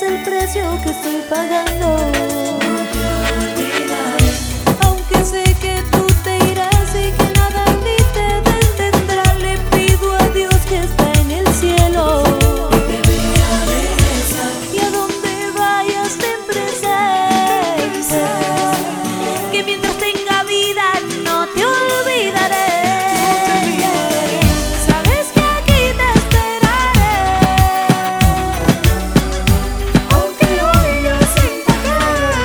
el precio que estoy pagando. No te olvidaré. Aunque sé que tú te irás y que nada ni te detendrá, le pido a Dios que está en el cielo Que vea regresar. y a donde vayas ten presente que mientras tenga vida no te olvidaré. Sabes que aquí te esperaré, aunque hoy yo sienta que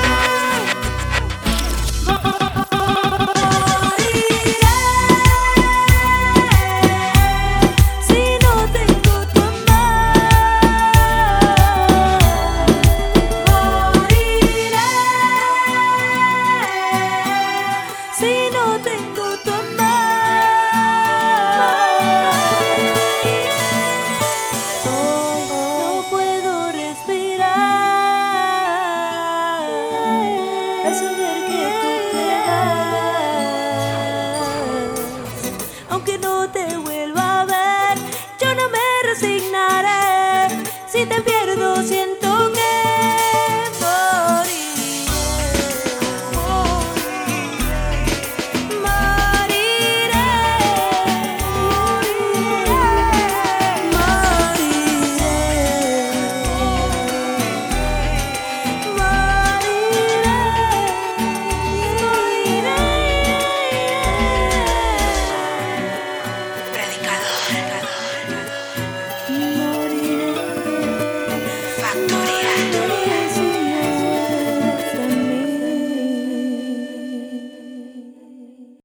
si no tengo tu amor, moriré si no tengo tu amor. No puedo respirar al saber que tú te vas. Aunque no te vuelva a ver, yo no me resignaré si te pierdo.